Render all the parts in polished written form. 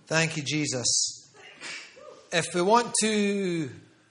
Thank you, Jesus. If we want to...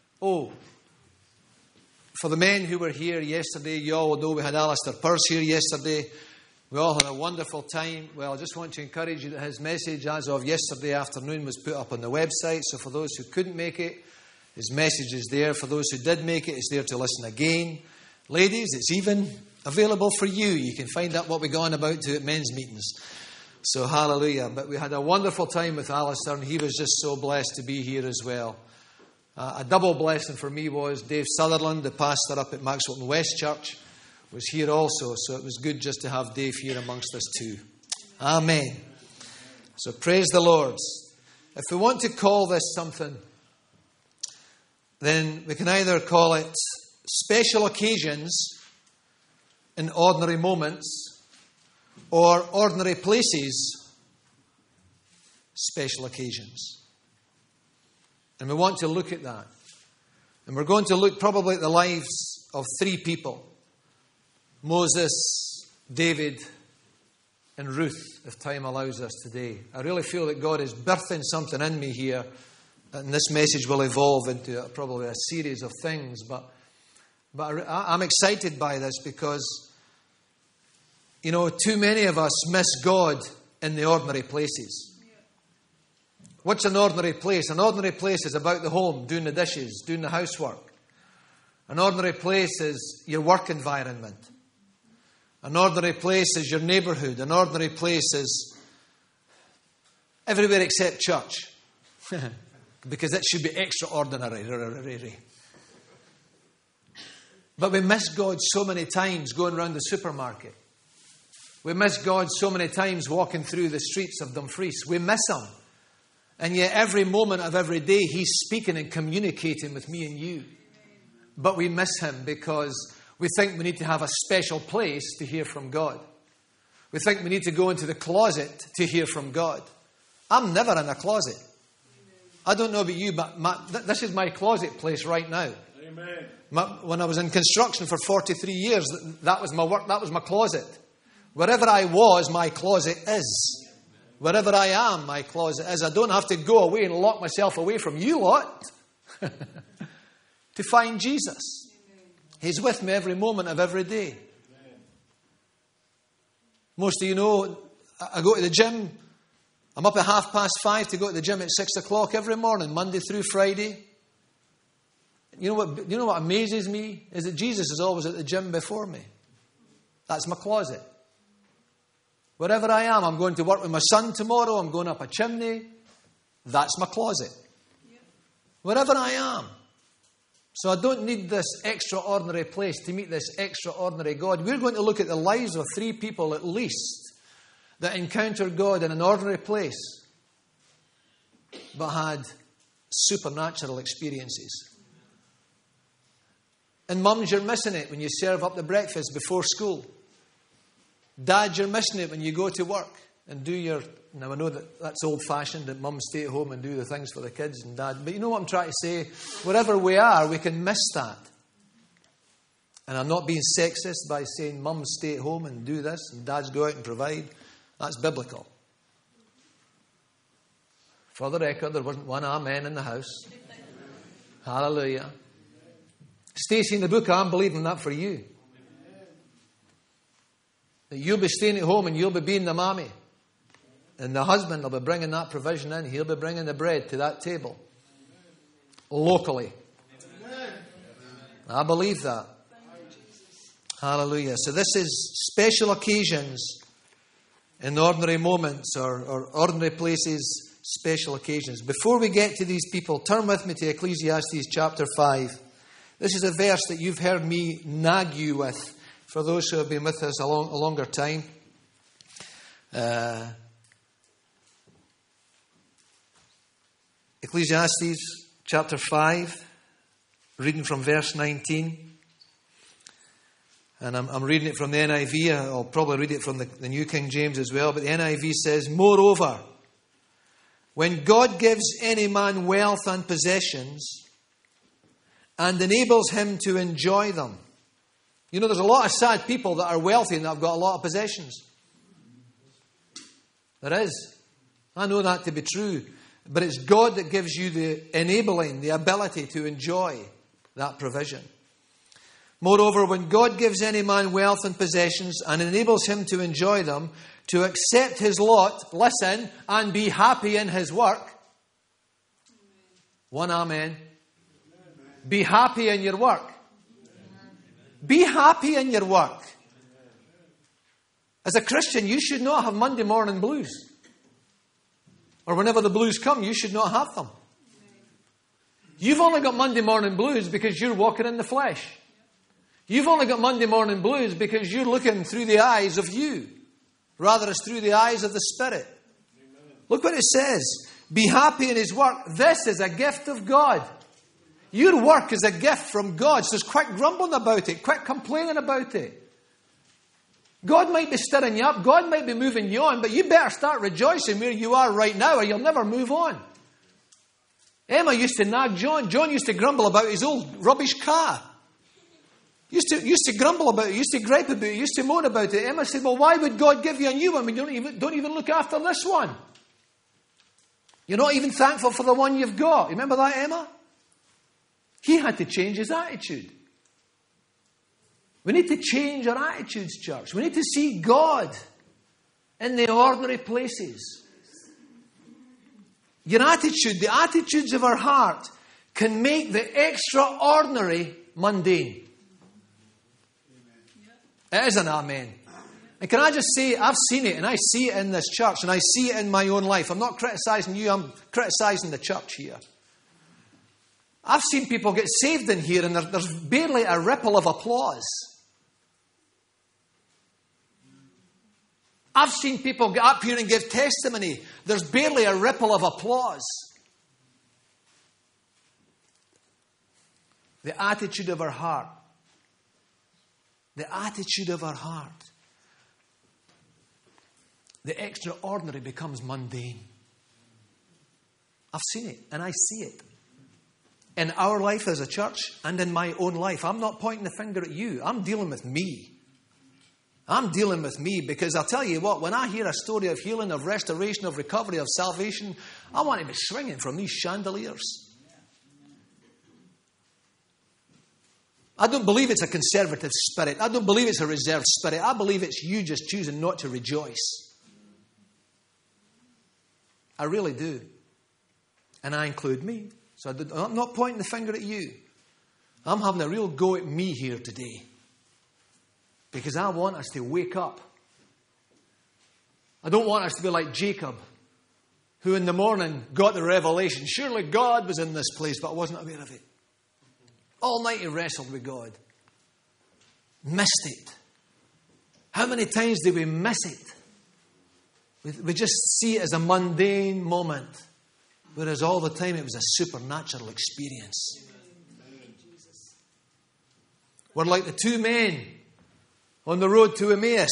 for the men who were here yesterday, you all know we had Alistair Pearce here yesterday. We all had a wonderful time. Well, I just want to encourage you that his message as of yesterday afternoon was put up on the website. So for those who couldn't make it, his message is there. For those who did make it, it's there to listen again. Ladies, it's even available for you. You can find out what we got on about to at men's meetings. So hallelujah. But we had a wonderful time with Alistair, and he was just so blessed to be here as well. A double blessing for me was Dave Sutherland, the pastor up at Maxwelton West Church, was here also. So it was good just to have Dave here amongst us too. Amen. So praise the Lord. If we want to call this something, then we can either call it special occasions in ordinary moments, or ordinary places, special occasions. And we want to look at that. And we're going to look probably at the lives of three people: Moses, David, and Ruth, if time allows us today. I really feel that God is birthing something in me here, and this message will evolve into probably a series of things. But I'm excited by this because, you know, too many of us miss God in the ordinary places. What's an ordinary place? An ordinary place is about the home, doing the dishes, doing the housework. An ordinary place is your work environment. An ordinary place is your neighbourhood. An ordinary place is everywhere except church. Because it should be extraordinary. But we miss God so many times going around the supermarket. We miss God so many times walking through the streets of Dumfries. We miss Him. And yet every moment of every day He's speaking and communicating with me and you. But we miss Him because we think we need to have a special place to hear from God. We think we need to go into the closet to hear from God. I'm never in a closet. I don't know about you, but this is my closet place right now. Amen. When I was in construction for 43 years, that was my work, that was my closet. Wherever I was, my closet is. Wherever I am, my closet is. I don't have to go away and lock myself away from you lot to find Jesus. He's with me every moment of every day. Most of you know, I go to the gym. I'm up at 5:30 to go to the gym at 6 o'clock every morning, Monday through Friday. You know what amazes me? Is that Jesus is always at the gym before me. That's my closet. Wherever I am, I'm going to work with my son tomorrow, I'm going up a chimney. That's my closet. Wherever I am. So I don't need this extraordinary place to meet this extraordinary God. We're going to look at the lives of three people at least that encountered God in an ordinary place but had supernatural experiences. And mums, you're missing it when you serve up the breakfast before school. Dad, you're missing it when you go to work and do your... Now, I know that's old-fashioned, that mums stay at home and do the things for the kids and dad. But you know what I'm trying to say? Wherever we are, we can miss that. And I'm not being sexist by saying mums stay at home and do this and dads go out and provide. That's biblical. For the record, there wasn't one amen in the house. Hallelujah. Stacey in the book, I'm believing that for you. That you'll be staying at home and you'll be being the mommy. And the husband will be bringing that provision in. He'll be bringing the bread to that table. Locally. I believe that. Hallelujah. So this is special occasions in ordinary moments or ordinary places, special occasions. Before we get to these people, turn with me to Ecclesiastes chapter 5. This is a verse that you've heard me nag you with for those who have been with us a longer time. Ecclesiastes chapter 5, reading from verse 19. And I'm reading it from the NIV. I'll probably read it from the New King James as well. But the NIV says, "Moreover, when God gives any man wealth and possessions and enables him to enjoy them." You know, there's a lot of sad people that are wealthy and that have got a lot of possessions. There is. I know that to be true. But it's God that gives you the enabling, the ability to enjoy that provision. Moreover, when God gives any man wealth and possessions and enables him to enjoy them, to accept his lot, listen, and be happy in his work. One amen. Be happy in your work. Be happy in your work. As a Christian, you should not have Monday morning blues. Or whenever the blues come, you should not have them. You've only got Monday morning blues because you're walking in the flesh. You've only got Monday morning blues because you're looking through the eyes of you, rather as through the eyes of the Spirit. Look what it says. Be happy in his work. This is a gift of God. Your work is a gift from God. So quit grumbling about it. Quit complaining about it. God might be stirring you up. God might be moving you on. But you better start rejoicing where you are right now or you'll never move on. Emma used to nag John. John used to grumble about his old rubbish car. Used to grumble about it. Used to gripe about it. Used to moan about it. Emma said, well, why would God give you a new one when you don't even look after this one? You're not even thankful for the one you've got. Remember that, Emma? He had to change his attitude. We need to change our attitudes, church. We need to see God in the ordinary places. Your attitude, the attitudes of our heart, can make the extraordinary mundane. It is an amen. And can I just say, I've seen it, and I see it in this church, and I see it in my own life. I'm not criticising you, I'm criticising the church here. I've seen people get saved in here, and there's barely a ripple of applause. I've seen people get up here and give testimony. There's barely a ripple of applause. The attitude of our heart. The attitude of our heart. The extraordinary becomes mundane. I've seen it, and I see it. In our life as a church, and in my own life. I'm not pointing the finger at you. I'm dealing with me. I'm dealing with me because I'll tell you what, when I hear a story of healing, of restoration, of recovery, of salvation, I want to be swinging from these chandeliers. I don't believe it's a conservative spirit. I don't believe it's a reserved spirit. I believe it's you just choosing not to rejoice. I really do. And I include me. So I'm not pointing the finger at you. I'm having a real go at me here today. Because I want us to wake up. I don't want us to be like Jacob, who in the morning got the revelation. Surely God was in this place, but I wasn't aware of it. All night he wrestled with God. Missed it. How many times did we miss it? We just see it as a mundane moment. Whereas all the time it was a supernatural experience. We're like the two men on the road to Emmaus.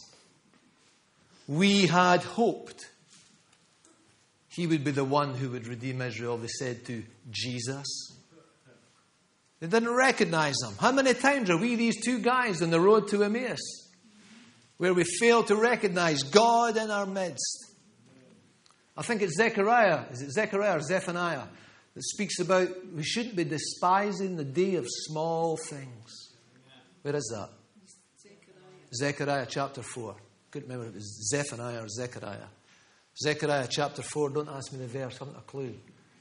We had hoped he would be the one who would redeem Israel, they said to Jesus. They didn't recognize him. How many times are we these two guys on the road to Emmaus where we fail to recognize God in our midst? I think it's Zechariah. Is it Zechariah or Zephaniah that speaks about we shouldn't be despising the day of small things. Where is that? Zechariah chapter 4. Couldn't remember if it was Zephaniah or Zechariah. Zechariah chapter 4. Don't ask me the verse. I haven't a clue.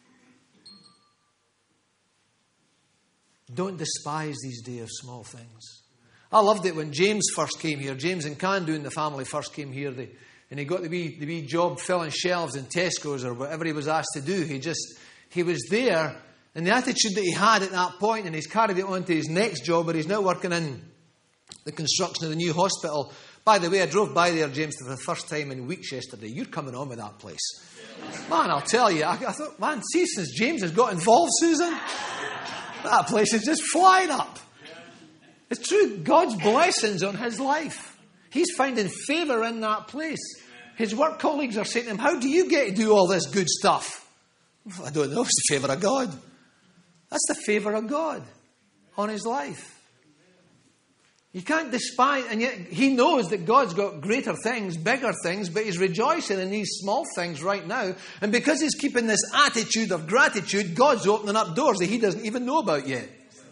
Don't despise these days of small things. I loved it when James first came here. James and Candu and the family first came here. And he got the wee job filling shelves in Tesco's or whatever he was asked to do. He was there. And the attitude that he had at that point, and he's carried it on to his next job where he's now working in the construction of the new hospital. By the way, I drove by there, James, for the first time in weeks yesterday. You're coming on with that place. Man, I'll tell you. I thought, man, see, since James has got involved, Susan, that place is just flying up. It's true. God's blessings on his life. He's finding favour in that place. His work colleagues are saying to him, how do you get to do all this good stuff? I don't know. It's the favour of God. That's the favour of God on his life. You can't despise, and yet he knows that God's got greater things, bigger things, but he's rejoicing in these small things right now. And because he's keeping this attitude of gratitude, God's opening up doors that he doesn't even know about yet.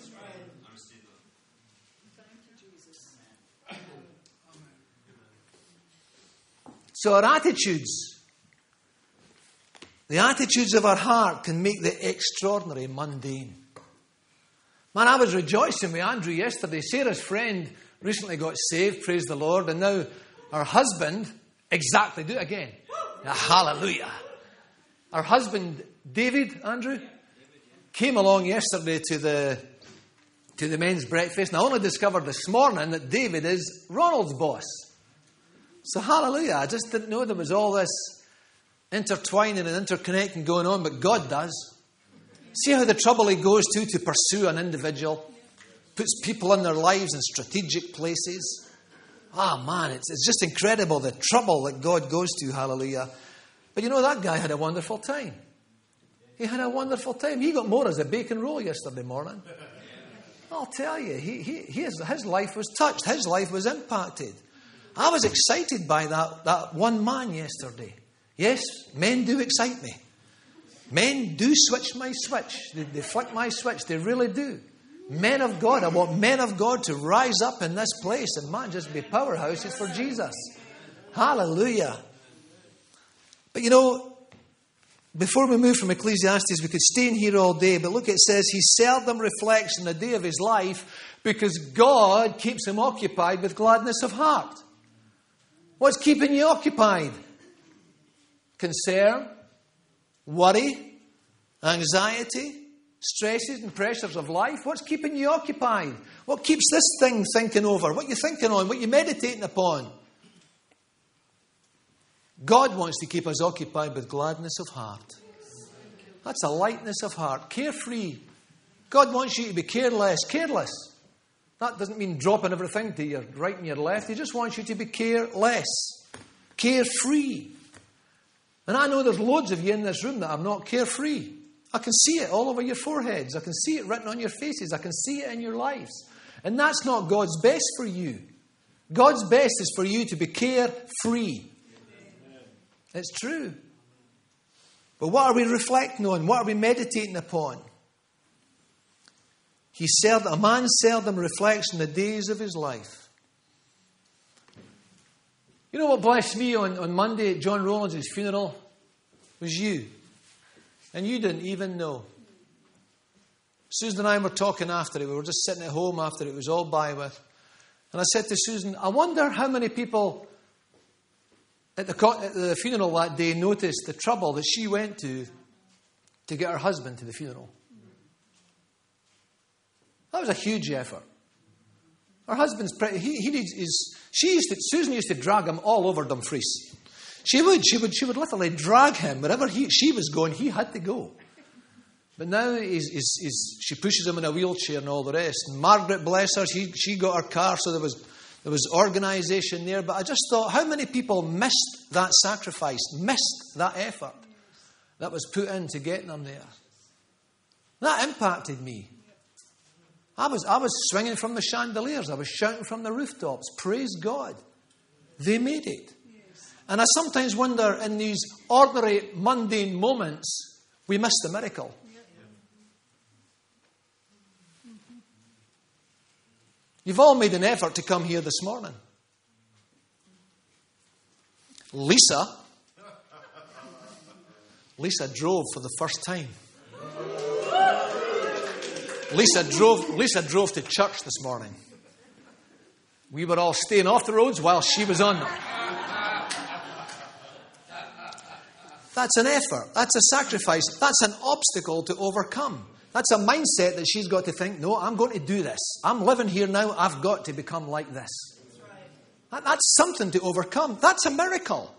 So our attitudes, the attitudes of our heart can make the extraordinary mundane. Man, I was rejoicing with Andrew yesterday. Sarah's friend recently got saved, praise the Lord, and now her husband, exactly, do it again. Hallelujah. Our husband, David, Andrew, came along yesterday to the men's breakfast, and I only discovered this morning that David is Ronald's boss. So hallelujah, I just didn't know there was all this intertwining and interconnecting going on, but God does. See how the trouble he goes to pursue an individual, puts people in their lives in strategic places. Man, it's just incredible the trouble that God goes to, hallelujah. But you know, that guy had a wonderful time. He had a wonderful time. He got more as a bacon roll yesterday morning. I'll tell you, his life was touched. His life was impacted. I was excited by that one man yesterday. Yes, men do excite me. Men do switch my switch. They flick my switch. They really do. Men of God. I want men of God to rise up in this place and man, just be powerhouses for Jesus. Hallelujah. But you know, before we move from Ecclesiastes, we could stay in here all day. But look, it says he seldom reflects in the day of his life because God keeps him occupied with gladness of heart. What's keeping you occupied? Concern, worry, anxiety, stresses and pressures of life. What's keeping you occupied? What keeps this thing thinking over? What you're thinking on? What you're meditating upon? God wants to keep us occupied with gladness of heart. That's a lightness of heart. Carefree. God wants you to be careless. That doesn't mean dropping everything to your right and your left. He just wants you to be careless. Carefree. And I know there's loads of you in this room that are not carefree. I can see it all over your foreheads. I can see it written on your faces. I can see it in your lives. And that's not God's best for you. God's best is for you to be carefree. It's true. But what are we reflecting on? What are we meditating upon? A man seldom reflects on the days of his life. You know what blessed me on Monday at John Rowlands' funeral? Was you. And you didn't even know. Susan and I were talking after it. We were just sitting at home after it was all by with. And I said to Susan, I wonder how many people at the funeral that day noticed the trouble that she went to get her husband to the funeral. That was a huge effort. Her husband's pretty. Susan used to drag him all over Dumfries. She would literally drag him wherever she was going. He had to go. But now she pushes him in a wheelchair and all the rest. And Margaret, bless her, she got her car, so there was organisation there. But I just thought, how many people missed that sacrifice, missed that effort that was put into getting them there? That impacted me. I was swinging from the chandeliers. I was shouting from the rooftops. Praise God. They made it. And I sometimes wonder, in these ordinary, mundane moments, we miss the miracle. You've all made an effort to come here this morning. Lisa drove for the first time. Lisa drove to church this morning. We were all staying off the roads while she was on them. That's an effort. That's a sacrifice. That's an obstacle to overcome. That's a mindset that she's got to think, no, I'm going to do this. I'm living here now. I've got to become like this. That's something to overcome. That's a miracle.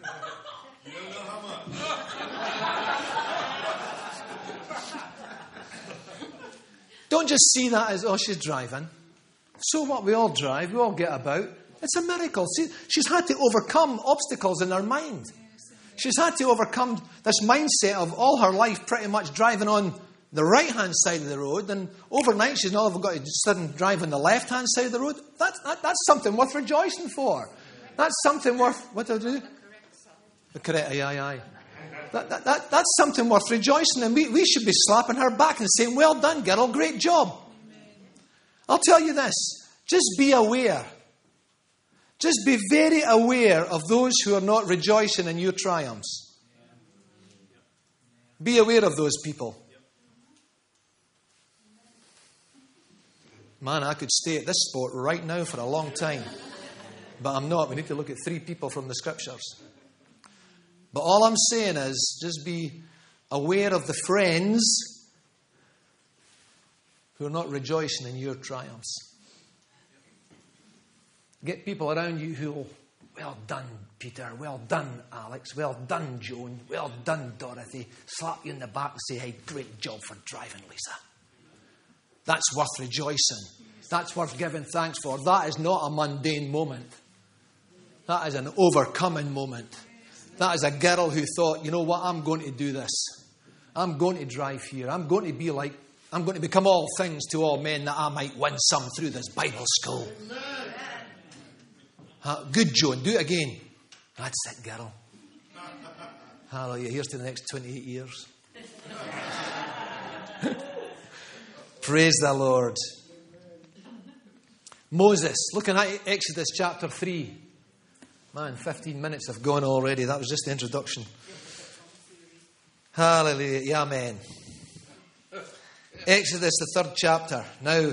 Don't just see that as, she's driving. So what? We all drive. We all get about. It's a miracle. See, she's had to overcome obstacles in her mind. She's had to overcome this mindset of all her life pretty much driving on the right-hand side of the road, and overnight she's not got to suddenly drive on the left-hand side of the road. That's something worth rejoicing for. That's something worth... What do I do? The correct, aye. That's something worth rejoicing in. We should be slapping her back and saying, well done, girl, great job. I'll tell you this, just be aware. Just be very aware of those who are not rejoicing in your triumphs. Be aware of those people. Man, I could stay at this spot right now for a long time. But I'm not. We need to look at 3 people from the Scriptures. But all I'm saying is, just be aware of the friends who are not rejoicing in your triumphs. Get people around you who will, well done, Peter. Well done, Alex. Well done, Joan. Well done, Dorothy. Slap you in the back and say, hey, great job for driving, Lisa. That's worth rejoicing. That's worth giving thanks for. That is not a mundane moment. That is an overcoming moment. That is a girl who thought, you know what, I'm going to do this. I'm going to drive here. I'm going to become all things to all men that I might win some through this Bible school. Good, Joan. Do it again. That's it, girl. Hallelujah. Here's to the next 28 years. Praise the Lord. Moses, looking at Exodus chapter 3. Man, 15 minutes have gone already. That was just the introduction. Hallelujah. Yeah, amen. Exodus, the 3rd chapter. Now,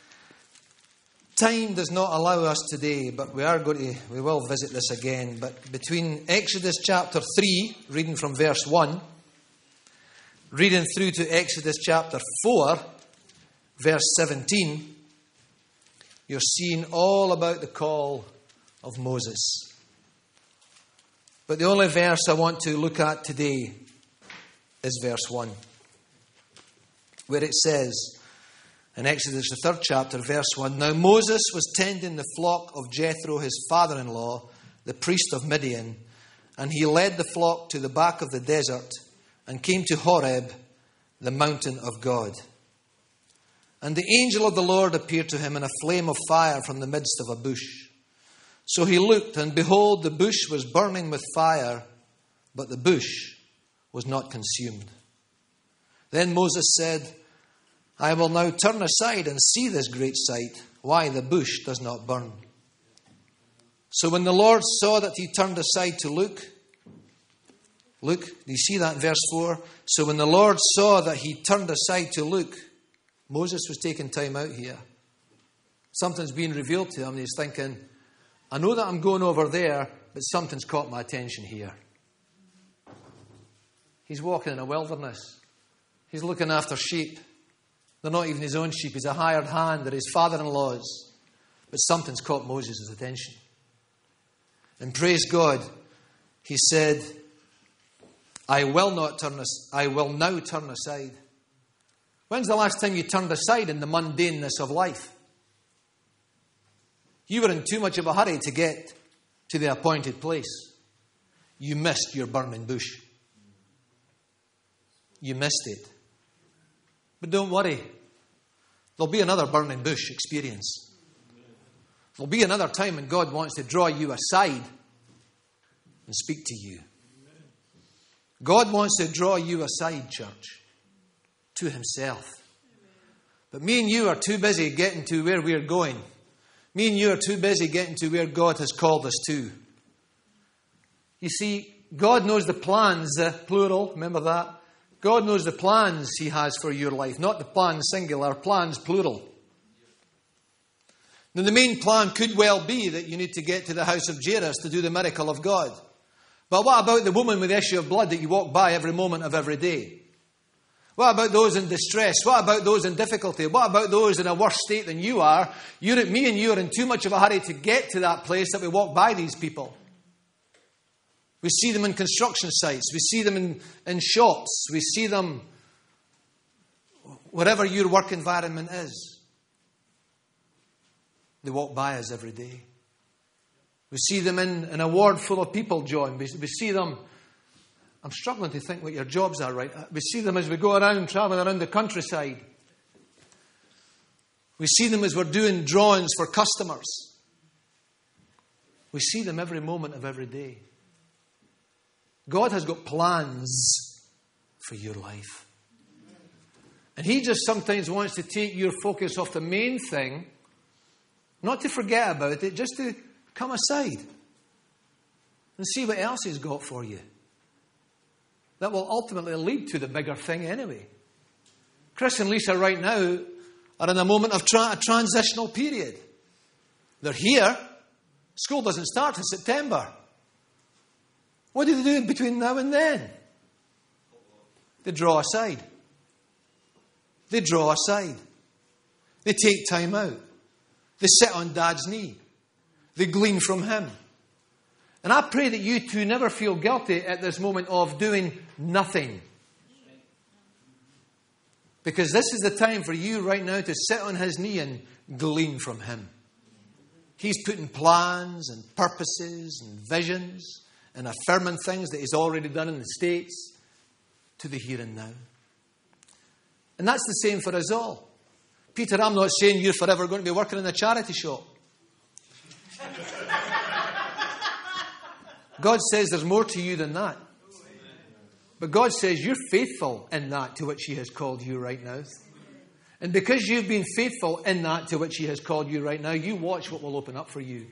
time does not allow us today, but we will visit this again. But between Exodus chapter 3, reading from verse 1, reading through to Exodus chapter 4, verse 17, you're seeing all about the call of Moses. But the only verse I want to look at today is verse 1, where it says, in Exodus, the 3rd chapter, verse 1, Now Moses was tending the flock of Jethro, his father-in-law, the priest of Midian, and he led the flock to the back of the desert and came to Horeb, the mountain of God. And the angel of the Lord appeared to him in a flame of fire from the midst of a bush. So he looked, and behold, the bush was burning with fire, but the bush was not consumed. Then Moses said, I will now turn aside and see this great sight, why the bush does not burn. So when the Lord saw that he turned aside to look, do you see that in verse 4? So when the Lord saw that he turned aside to look, Moses was taking time out here. Something's being revealed to him, and he's thinking, I know that I'm going over there, but something's caught my attention here. He's walking in a wilderness. He's looking after sheep. They're not even his own sheep. He's a hired hand. They're his father-in-law's. But something's caught Moses' attention. And praise God, he said, I will now turn aside. When's the last time you turned aside in the mundaneness of life? You were in too much of a hurry to get to the appointed place. You missed your burning bush. You missed it. But don't worry. There'll be another burning bush experience. There'll be another time when God wants to draw you aside and speak to you. God wants to draw you aside, church, to himself. But me and you are too busy getting to where we're going. Me and you are too busy getting to where God has called us to. You see, God knows the plans, plural, remember that? God knows the plans he has for your life, not the plans singular, plans plural. Now, the main plan could well be that you need to get to the house of Jairus to do the miracle of God. But what about the woman with the issue of blood that you walk by every moment of every day? What about those in distress? What about those in difficulty? What about those in a worse state than you are? Me and you are in too much of a hurry to get to that place that we walk by these people. We see them in construction sites. We see them in shops. We see them wherever your work environment is. They walk by us every day. We see them in a ward full of people, John. We see them I'm struggling to think what your jobs are right. We see them as we go around, travelling around the countryside. We see them as we're doing drawings for customers. We see them every moment of every day. God has got plans for your life. And He just sometimes wants to take your focus off the main thing, not to forget about it, just to come aside and see what else He's got for you. That will ultimately lead to the bigger thing anyway. Chris and Lisa right now are in a moment of a transitional period. They're here. School doesn't start in September. What do they do between now and then? They draw aside. They draw aside. They take time out. They sit on Dad's knee. They glean from Him. And I pray that you two never feel guilty at this moment of doing nothing. Because this is the time for you right now to sit on His knee and glean from Him. He's putting plans and purposes and visions and affirming things that He's already done in the States to the here and now. And that's the same for us all. Peter, I'm not saying you're forever going to be working in a charity shop. God says there's more to you than that. But God says you're faithful in that to which He has called you right now. And because you've been faithful in that to which He has called you right now, you watch what will open up for you.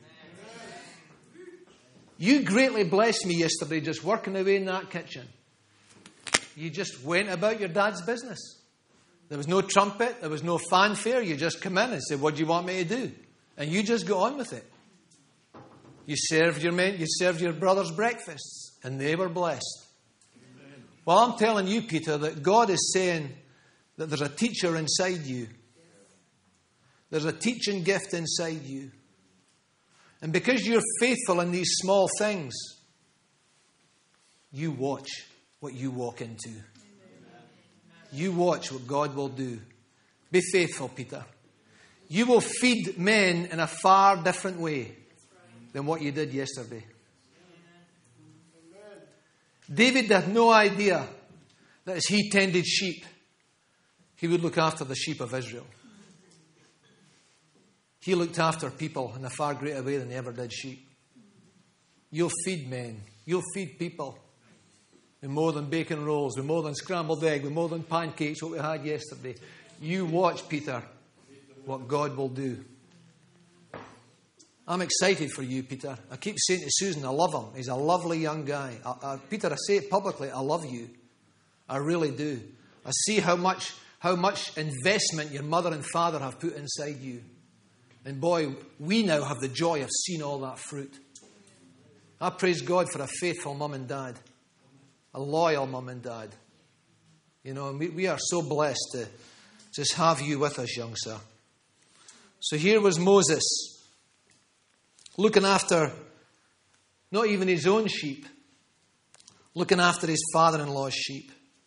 You greatly blessed me yesterday just working away in that kitchen. You just went about your dad's business. There was no trumpet. There was no fanfare. You just come in and said, what do you want me to do? And you just go on with it. You served your men, you served your brothers breakfasts, and they were blessed. Amen. Well, I'm telling you, Peter, that God is saying that there's a teacher inside you. There's a teaching gift inside you. And because you're faithful in these small things, you watch what you walk into. Amen. You watch what God will do. Be faithful, Peter. You will feed men in a far different way than what you did yesterday. David had no idea that as he tended sheep, he would look after the sheep of Israel. He looked after people in a far greater way than he ever did sheep. You'll feed men. You'll feed people with more than bacon rolls, with more than scrambled egg, with more than pancakes, what we had yesterday. You watch, Peter, what God will do. I'm excited for you, Peter. I keep saying to Susan, I love him. He's a lovely young guy. Peter, I say it publicly, I love you. I really do. I see how much investment your mother and father have put inside you. And boy, we now have the joy of seeing all that fruit. I praise God for a faithful mum and dad. A loyal mum and dad. You know, we are so blessed to just have you with us, young sir. So here was Moses, looking after not even his own sheep, looking after his father-in-law's sheep.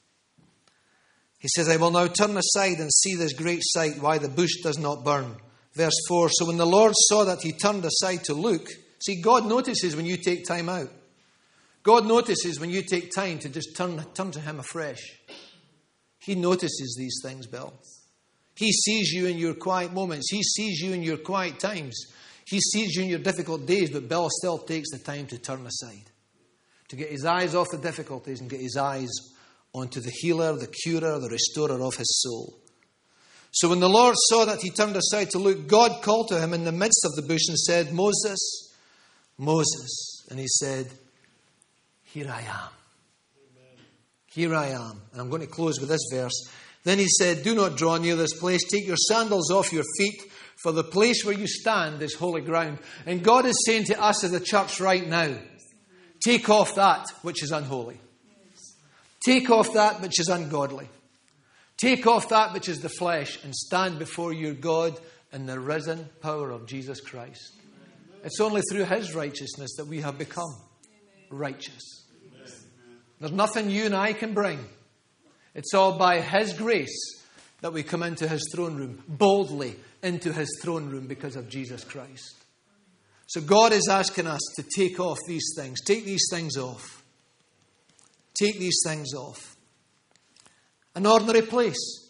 He says, I will now turn aside and see this great sight, why the bush does not burn. Verse 4, so when the Lord saw that he turned aside to look, see, God notices when you take time out. God notices when you take time to just turn to Him afresh. He notices these things, Bill. He sees you in your quiet moments. He sees you in your quiet times. He sees you in your difficult days, but Bill still takes the time to turn aside, to get his eyes off the difficulties and get his eyes onto the healer, the curer, the restorer of his soul. So when the Lord saw that he turned aside to look, God called to him in the midst of the bush and said, Moses, Moses. And he said, here I am. Amen. Here I am. And I'm going to close with this verse. Then he said, do not draw near this place. Take your sandals off your feet, for the place where you stand is holy ground. And God is saying to us as a church right now, take off that which is unholy. Take off that which is ungodly. Take off that which is the flesh and stand before your God in the risen power of Jesus Christ. It's only through His righteousness that we have become righteous. There's nothing you and I can bring. It's all by His grace that we come into His throne room, boldly into His throne room because of Jesus Christ. So God is asking us to take off these things. Take these things off. take these things off. An ordinary place,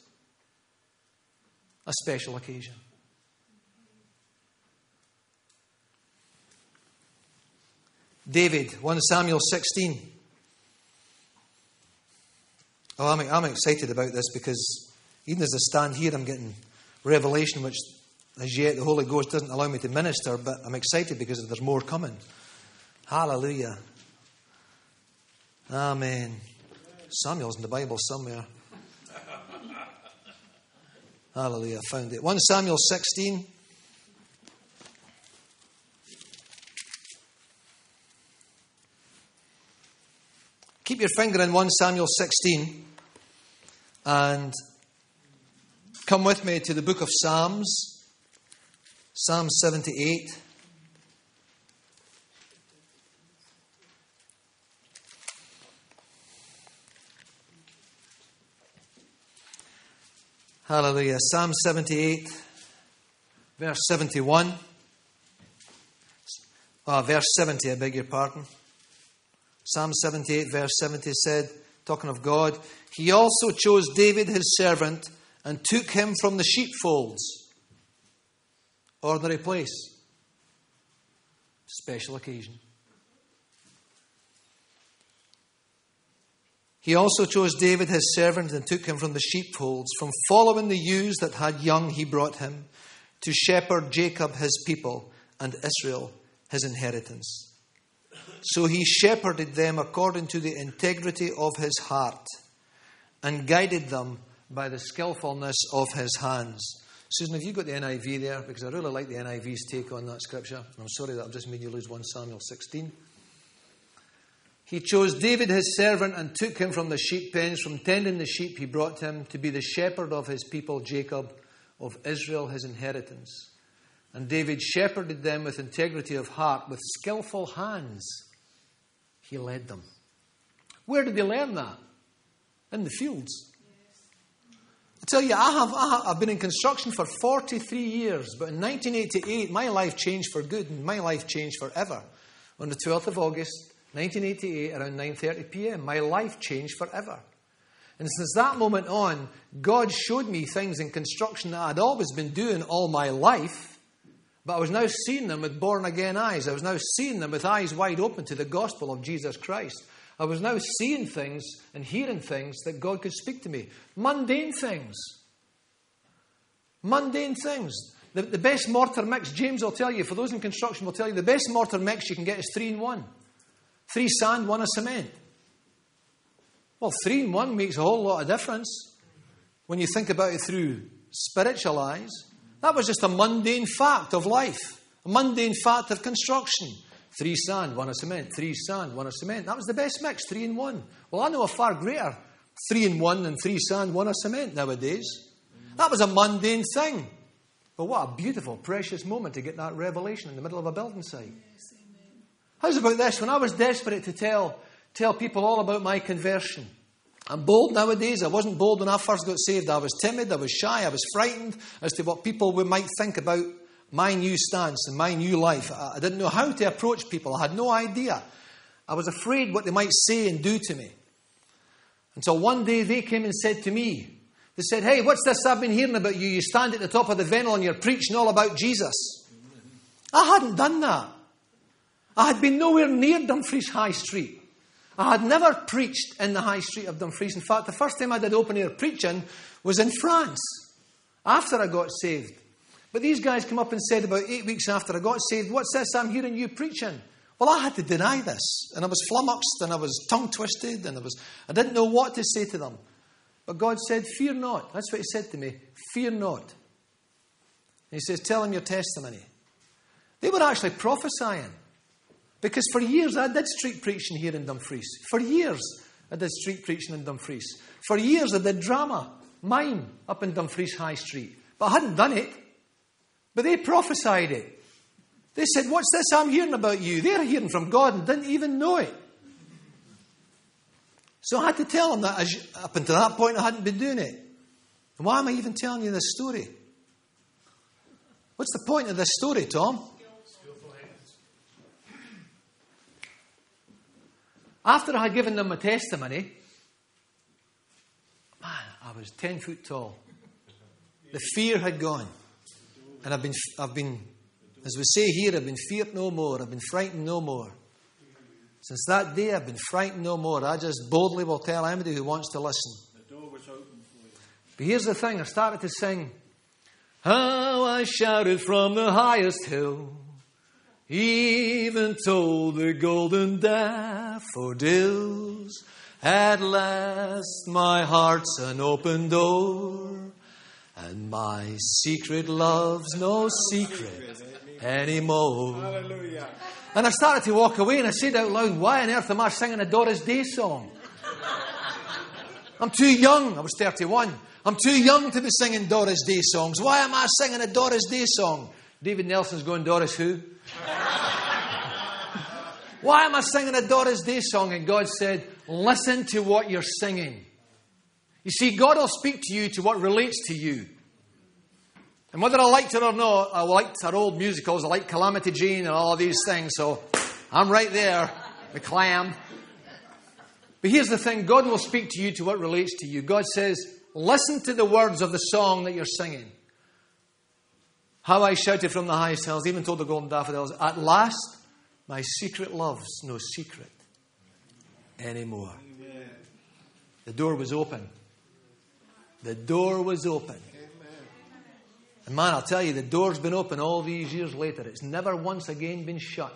a special occasion. David, 1 Samuel 16. Oh, I'm excited about this because even as I stand here, I'm getting revelation which as yet the Holy Ghost doesn't allow me to minister, but I'm excited because there's more coming. Hallelujah. Amen. Samuel's in the Bible somewhere. Hallelujah, I found it. 1 Samuel 16. Keep your finger in 1 Samuel 16 and come with me to the book of Psalms, Psalm 78. Hallelujah. Psalm 78, verse 71. Verse 70, I beg your pardon. Psalm 78, verse 70 said, talking of God, He also chose David his servant and took him from the sheepfolds. Ordinary place. Special occasion. He also chose David his servant and took him from the sheepfolds. From following the ewes that had young he brought him to shepherd Jacob his people and Israel his inheritance. So he shepherded them according to the integrity of his heart and guided them by the skillfulness of his hands. Susan, have you got the NIV there? Because I really like the NIV's take on that scripture. I'm sorry that I've just made you lose 1 Samuel 16. He chose David his servant and took him from the sheep pens. From tending the sheep he brought him to be the shepherd of his people Jacob, of Israel his inheritance. And David shepherded them with integrity of heart, with skillful hands. He led them. Where did they learn that? In the fields. I tell you, I've been in construction for 43 years, but in 1988 my life changed for good and my life changed forever. On the 12th of August 1988, around 9:30 p.m., my life changed forever. And since that moment on, God showed me things in construction that I'd always been doing all my life, but I was now seeing them with born-again eyes. I was now seeing them with eyes wide open to the gospel of Jesus Christ. I was now seeing things and hearing things that God could speak to me. Mundane things. Mundane things. The best mortar mix, James will tell you, for those in construction will tell you, the best mortar mix you can get is 3-in-1. 3 sand, 1 of cement. Well, 3-in-1 makes a whole lot of difference when you think about it through spiritual eyes. That was just a mundane fact of life. A mundane fact of construction. 3 sand, 1 of cement. 3 sand, 1 of cement. That was the best mix, 3-in-1. Well, I know a far greater 3-in-1 than 3 sand, 1 of cement nowadays. That was a mundane thing. But what a beautiful, precious moment to get that revelation in the middle of a building site. How's about this? When I was desperate to tell people all about my conversion. I'm bold nowadays. I wasn't bold when I first got saved. I was timid, I was shy, I was frightened as to what people might think about my new stance and my new life. I didn't know how to approach people. I had no idea. I was afraid what they might say and do to me. Until one day they came and said to me, they said, "Hey, what's this I've been hearing about you? You stand at the top of the Vennel and you're preaching all about Jesus." I hadn't done that. I had been nowhere near Dumfries High Street. I had never preached in the High Street of Dumfries. In fact, the first time I did open-air preaching was in France, after I got saved. But these guys came up and said about 8 weeks after I got saved, "What's this I'm hearing you preaching?" Well, I had to deny this. And I was flummoxed and I was tongue-twisted and I didn't know what to say to them. But God said, "Fear not." That's what He said to me. "Fear not." And He says, "Tell them your testimony." They were actually prophesying. Because for years I did street preaching here in Dumfries. For years I did street preaching in Dumfries. For years I did drama, mime, up in Dumfries High Street. But I hadn't done it. But they prophesied it. They said, "What's this I'm hearing about you?" They're hearing from God and didn't even know it. So I had to tell them that up until that point I hadn't been doing it. And why am I even telling you this story? What's the point of this story, Tom? After I had given them my testimony, man, I was 10 foot tall. The fear had gone. And I've been, as we say here, I've been feared no more. I've been frightened no more. Since that day, I've been frightened no more. I just boldly will tell anybody who wants to listen. The door was open for you. But here's the thing. I started to sing, how I shouted from the highest hill, even told the golden daffodils, at last my heart's an open door, and my secret love's no secret anymore. Hallelujah. And I started to walk away, and I said out loud, why on earth am I singing a Doris Day song? I'm too young. I was 31. I'm too young to be singing Doris Day songs. Why am I singing a Doris Day song? David Nelson's going, Doris who? Why am I singing a Doris Day song? And God said, listen to what you're singing. You see, God will speak to you to what relates to you. And whether I liked it or not, I liked our old musicals. I like Calamity Jane and all of these things. So I'm right there, the clam. But here's the thing. God will speak to you to what relates to you. God says, listen to the words of the song that you're singing. How I shouted from the highest hills, even told the golden daffodils, at last my secret love's no secret anymore. Amen. The door was open. The door was open. And man, I'll tell you, the door's been open all these years later. It's never once again been shut.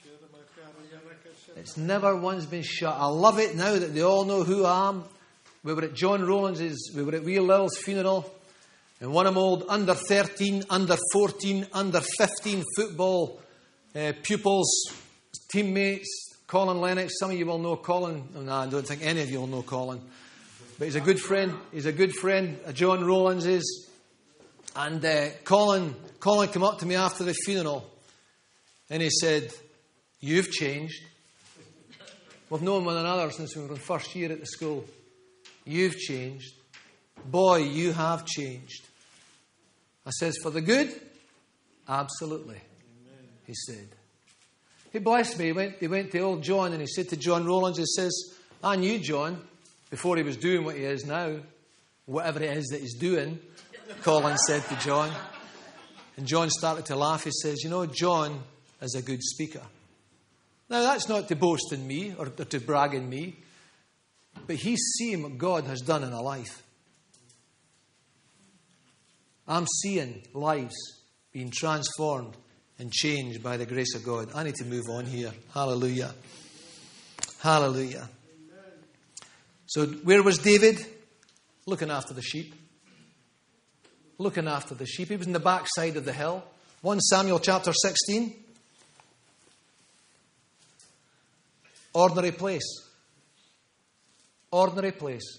It's never once been shut. I love it now that they all know who I am. We were at John Rowlands', we were at Wee Lil's funeral. And one of them old under 13, under 14, under 15 football pupils, teammates, Colin Lennox. Some of you will know Colin. No, I don't think any of you will know Colin. But he's a good friend. He's a good friend of John Rowlands'. And Colin came up to me after the funeral and he said, you've changed. We've known one another since we were in first year at the school. You've changed. Boy, you have changed. I says, for the good? Absolutely. Amen. He said. He blessed me. He went to old John and he said to John Rowlands, he says, I knew John before he was doing what he is now. Whatever it is that he's doing. Colin said to John. And John started to laugh. He says, you know, John is a good speaker. Now, that's not to boast in me or to brag in me. But he's seeing what God has done in a life. I'm seeing lives being transformed and changed by the grace of God. I need to move on here. Hallelujah. Hallelujah. So where was David? Looking after the sheep. Looking after the sheep. He was in the backside of the hill. 1 Samuel chapter 16. Ordinary place. Ordinary place.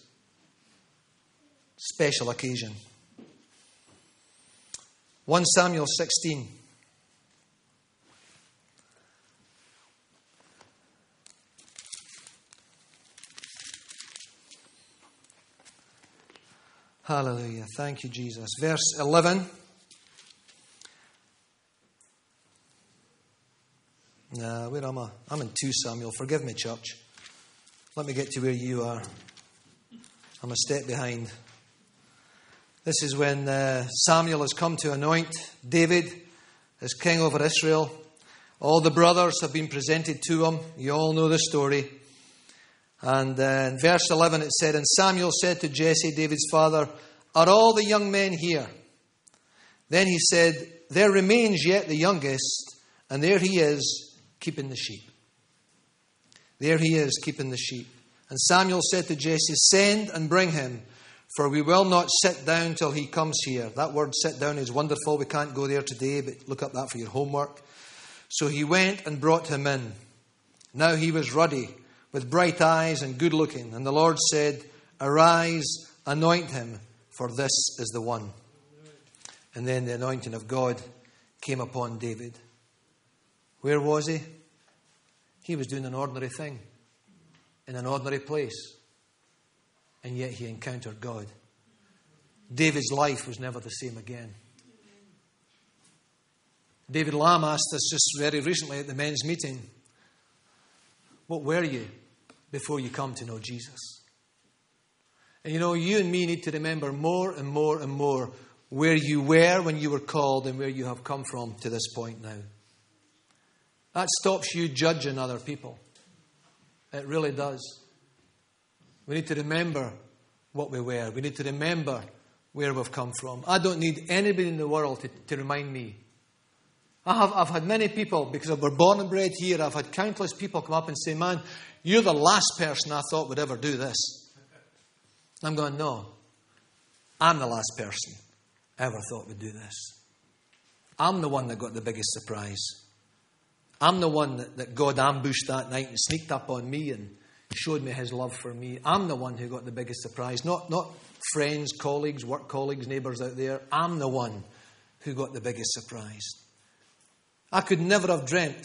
Special occasion. 1 Samuel 16. Hallelujah. Thank you, Jesus. Verse 11. Where am I? I'm in 2 Samuel. Forgive me, church. Let me get to where you are. I'm a step behind. This is when Samuel has come to anoint David as king over Israel. All the brothers have been presented to him. You all know the story. And in verse 11 it said, and Samuel said to Jesse, David's father, are all the young men here? Then he said, there remains yet the youngest, and there he is, keeping the sheep. There he is, keeping the sheep. And Samuel said to Jesse, send and bring him, for we will not sit down till he comes here. That word sit down is wonderful. We can't go there today, but look up that for your homework. So he went and brought him in. Now he was ruddy, with bright eyes and good looking. And the Lord said, arise, anoint him, for this is the one. And then the anointing of God came upon David. Where was he? He was doing an ordinary thing in an ordinary place. And yet he encountered God. David's life was never the same again. David Lamb asked us just very recently at the men's meeting, what were you before you come to know Jesus. And you and me need to remember more and more and more where you were when you were called and where you have come from to this point now. That stops you judging other people. It really does. We need to remember what we were. We need to remember where we've come from. I don't need anybody in the world to remind me. I've had many people, because I was born and bred here, I've had countless people come up and say, man, you're the last person I thought would ever do this. I'm going, no. I'm the last person I ever thought would do this. I'm the one that got the biggest surprise. I'm the one that God ambushed that night and sneaked up on me and showed me his love for me. I'm the one who got the biggest surprise. Not friends, colleagues, work colleagues, neighbours out there. I'm the one who got the biggest surprise. I could never have dreamt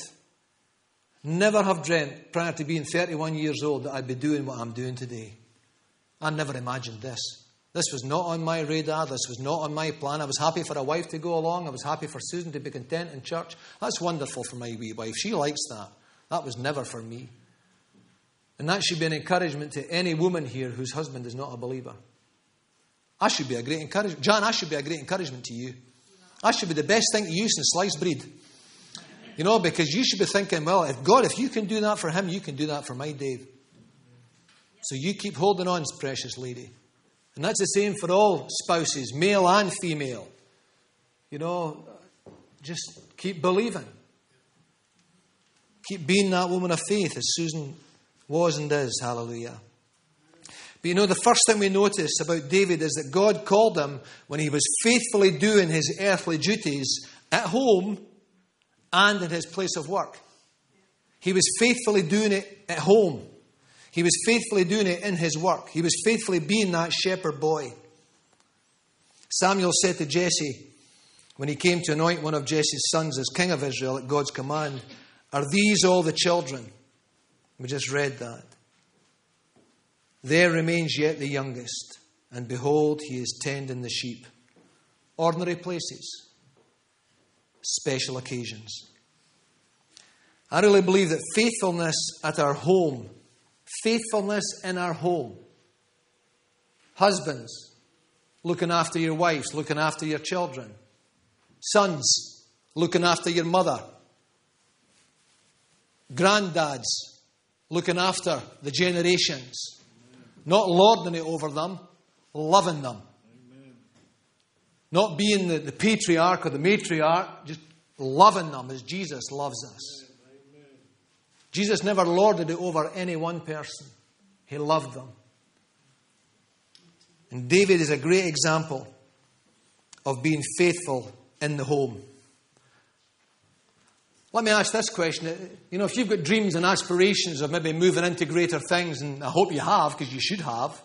prior to being 31 years old that I'd be doing what I'm doing today. I never imagined this. This was not on my radar. This was not on my plan. I was happy for a wife to go along. I was happy for Susan to be content in church. That's wonderful for my wee wife. She likes that. That was never for me. And that should be an encouragement to any woman here whose husband is not a believer. I should be a great encouragement. John, I should be a great encouragement to you. I should be the best thing to you since sliced bread. Because you should be thinking, well, if you can do that for him, you can do that for my Dave. So you keep holding on, precious lady. And that's the same for all spouses, male and female. Just keep believing. Keep being that woman of faith as Susan was and is. Hallelujah. But the first thing we notice about David is that God called him when he was faithfully doing his earthly duties at home and in his place of work. He was faithfully doing it at home. He was faithfully doing it in his work. He was faithfully being that shepherd boy. Samuel said to Jesse, when he came to anoint one of Jesse's sons as king of Israel at God's command, "Are these all the children?" We just read that. "There remains yet the youngest, and behold, he is tending the sheep." Ordinary places, special occasions. I really believe that faithfulness at our home, faithfulness in our home, husbands, looking after your wives, looking after your children, sons, looking after your mother, granddads, looking after the generations, not lording it over them, loving them. Amen. Not being the patriarch or the matriarch, just loving them as Jesus loves us. Amen. Jesus never lorded it over any one person. He loved them. And David is a great example of being faithful in the home. Let me ask this question. If you've got dreams and aspirations of maybe moving into greater things, and I hope you have, because you should have.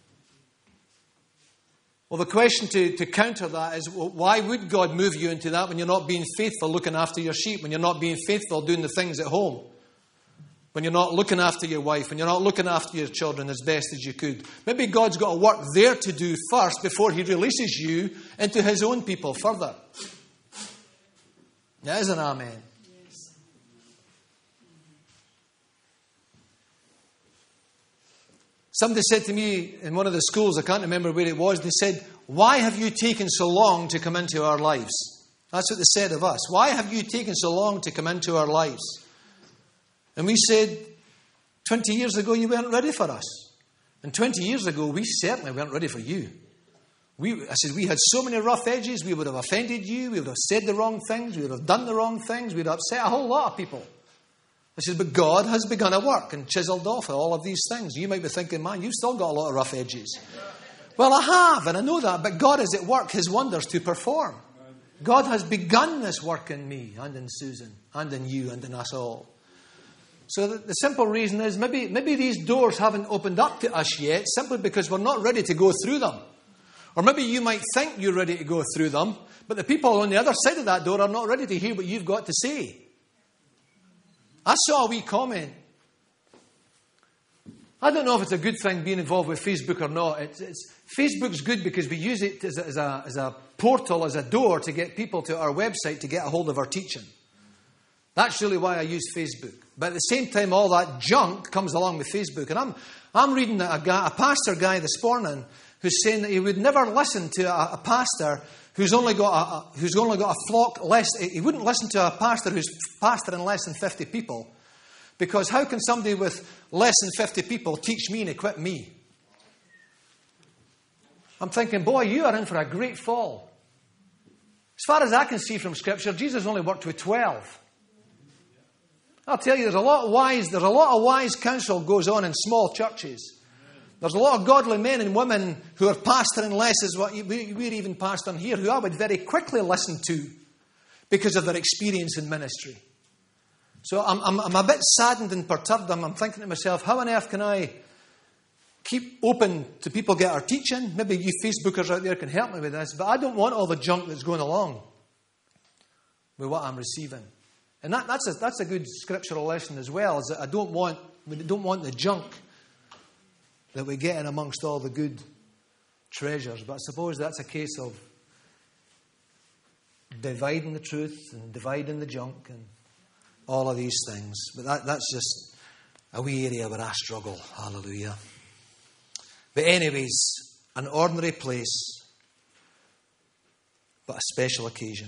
Well, the question to counter that is, why would God move you into that when you're not being faithful looking after your sheep, when you're not being faithful doing the things at home, when you're not looking after your wife, when you're not looking after your children as best as you could? Maybe God's got a work there to do first before he releases you into his own people further. That is an amen. Somebody said to me in one of the schools, I can't remember where it was, they said, "Why have you taken so long to come into our lives?" That's what they said of us. "Why have you taken so long to come into our lives?" And we said, 20 years ago you weren't ready for us. And 20 years ago we certainly weren't ready for you. I said, we had so many rough edges, we would have offended you, we would have said the wrong things, we would have done the wrong things, we would have upset a whole lot of people. I said, but God has begun a work and chiseled off all of these things. You might be thinking, man, you've still got a lot of rough edges. Well, I have, and I know that, but God is at work, his wonders to perform. God has begun this work in me and in Susan and in you and in us all. So the simple reason is maybe these doors haven't opened up to us yet simply because we're not ready to go through them. Or maybe you might think you're ready to go through them, but the people on the other side of that door are not ready to hear what you've got to say. I saw a wee comment. I don't know if it's a good thing being involved with Facebook or not. Facebook's good because we use it as a portal, as a door to get people to our website to get a hold of our teaching. That's really why I use Facebook. But at the same time, all that junk comes along with Facebook. And I'm reading a pastor guy this morning who's saying that he would never listen to a pastor who's only got a flock less. He wouldn't listen to a pastor who's pastoring less than 50 people. Because how can somebody with less than 50 people teach me and equip me? I'm thinking, boy, you are in for a great fall. As far as I can see from Scripture, Jesus only worked with 12. I'll tell you, there's a lot of wise counsel goes on in small churches. There's a lot of godly men and women who are pastoring less as what we're even pastoring here, who I would very quickly listen to because of their experience in ministry. So I'm a bit saddened and perturbed. I'm thinking to myself, how on earth can I keep open to people get our teaching? Maybe you Facebookers out there can help me with this, but I don't want all the junk that's going along with what I'm receiving. And that's a good scriptural lesson as well, is that we don't want the junk that we get in amongst all the good treasures. But I suppose that's a case of dividing the truth and dividing the junk and all of these things. But that's just a wee area where I struggle. Hallelujah. But anyways, an ordinary place, but a special occasion.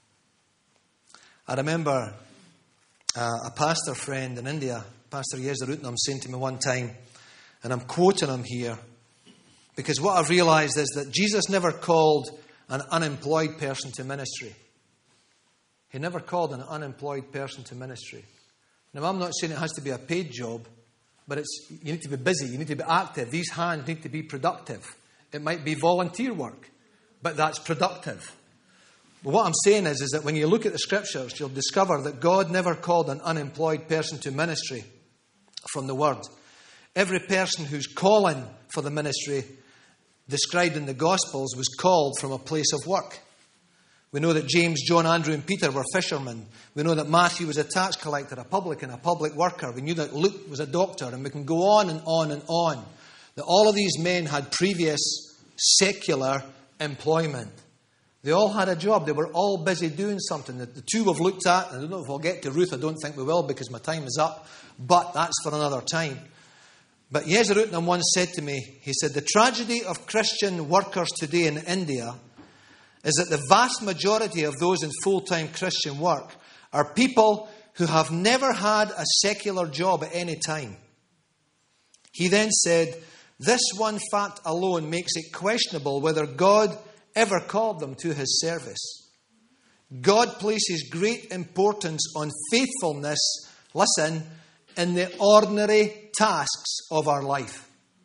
I remember a pastor friend in India, Pastor Yezarutnam, saying to me one time, and I'm quoting him here, because what I've realised is that Jesus never called an unemployed person to ministry. He never called an unemployed person to ministry. Now, I'm not saying it has to be a paid job, but you need to be busy, you need to be active. These hands need to be productive. It might be volunteer work, but that's productive. But what I'm saying is that when you look at the Scriptures, you'll discover that God never called an unemployed person to ministry from the Word. Every person who's calling for the ministry described in the Gospels was called from a place of work. We know that James, John, Andrew and Peter were fishermen. We know that Matthew was a tax collector, a publican, a public worker. We knew that Luke was a doctor, and we can go on and on and on. That all of these men had previous secular employment. They all had a job. They were all busy doing something. The two we've looked at, and I don't know if we'll get to Ruth. I don't think we will because my time is up. But that's for another time. But Yezarutnam once said to me, he said, the tragedy of Christian workers today in India is that the vast majority of those in full-time Christian work are people who have never had a secular job at any time. He then said, this one fact alone makes it questionable whether God ever called them to his service. God places great importance on faithfulness, listen, in the ordinary tasks of our life.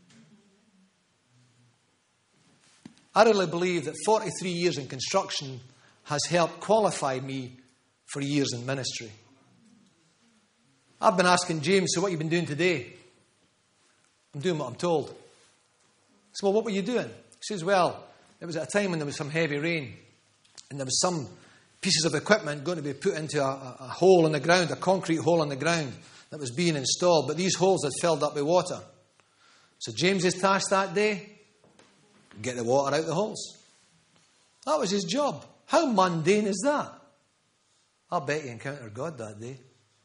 I really believe that 43 years in construction has helped qualify me for years in ministry. I've been asking James, so what have you been doing today? I'm doing what I'm told. I said, well, what were you doing? He says, well, it was at a time when there was some heavy rain and there was some pieces of equipment going to be put into a hole in the ground, a concrete hole in the ground that was being installed, but these holes had filled up with water. So James's task that day, get the water out the holes. That was his job. How mundane is that? I'll bet he encountered God that day.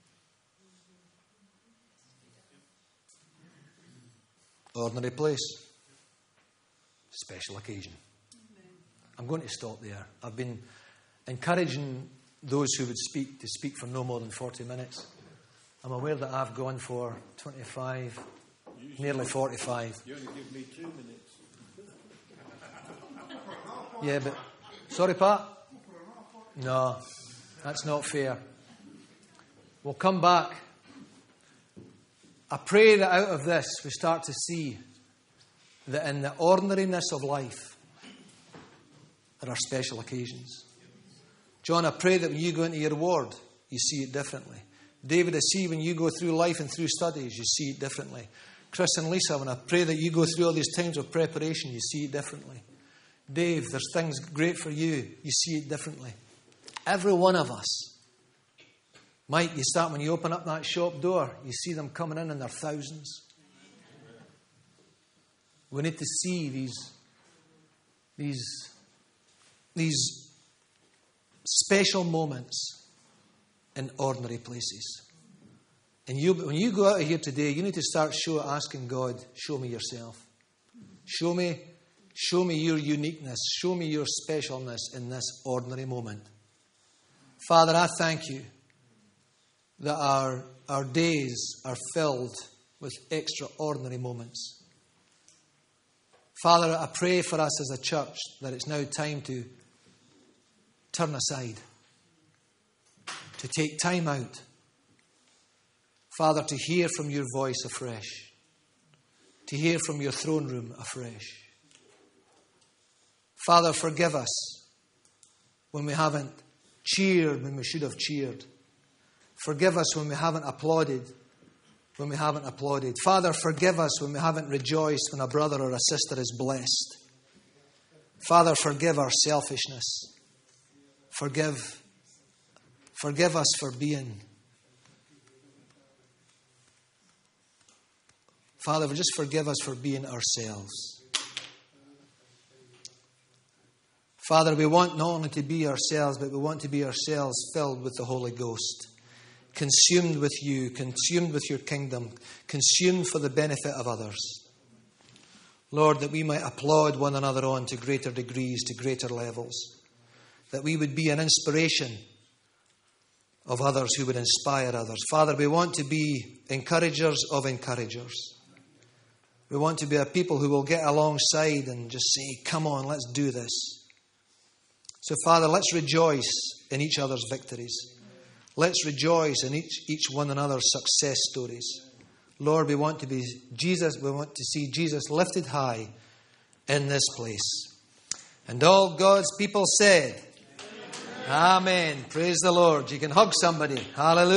Ordinary place. Special occasion. I'm going to stop there. I've been encouraging those who would speak to speak for no more than 40 minutes. I'm aware that I've gone for 25, nearly 45. You only give me 2 minutes. Yeah, but... Sorry, Pat? No, that's not fair. We'll come back. I pray that out of this we start to see that in the ordinariness of life there are special occasions. John, I pray that when you go into your ward, you see it differently. David, I see when you go through life and through studies, you see it differently. Chris and Lisa, when I pray that you go through all these times of preparation, you see it differently. Dave, there's things great for you, you see it differently. Every one of us. Mike, you start when you open up that shop door, you see them coming in their thousands. We need to see these special moments in ordinary places. And when you go out of here today, you need to start asking God, show me yourself. Show me your uniqueness. Show me your specialness in this ordinary moment. Father, I thank you that our days are filled with extraordinary moments. Father, I pray for us as a church that it's now time to turn aside, to take time out, Father, to hear from your voice afresh, to hear from your throne room afresh. Father, forgive us when we haven't cheered when we should have cheered. Forgive us when we haven't applauded Father, forgive us when we haven't rejoiced when a brother or a sister is blessed. Father, forgive our selfishness. Forgive us for being. Father, just forgive us for being ourselves. Father, we want not only to be ourselves, but we want to be ourselves filled with the Holy Ghost. Consumed with you, consumed with your kingdom, consumed for the benefit of others. Lord, that we might applaud one another on to greater degrees, to greater levels. That we would be an inspiration of others who would inspire others. Father, we want to be encouragers of encouragers. We want to be a people who will get alongside and just say, come on, let's do this. So, Father, let's rejoice in each other's victories. Let's rejoice in each one another's success stories. Lord, we want to be Jesus. We want to see Jesus lifted high in this place. And all God's people said, Amen. Praise the Lord. You can hug somebody. Hallelujah.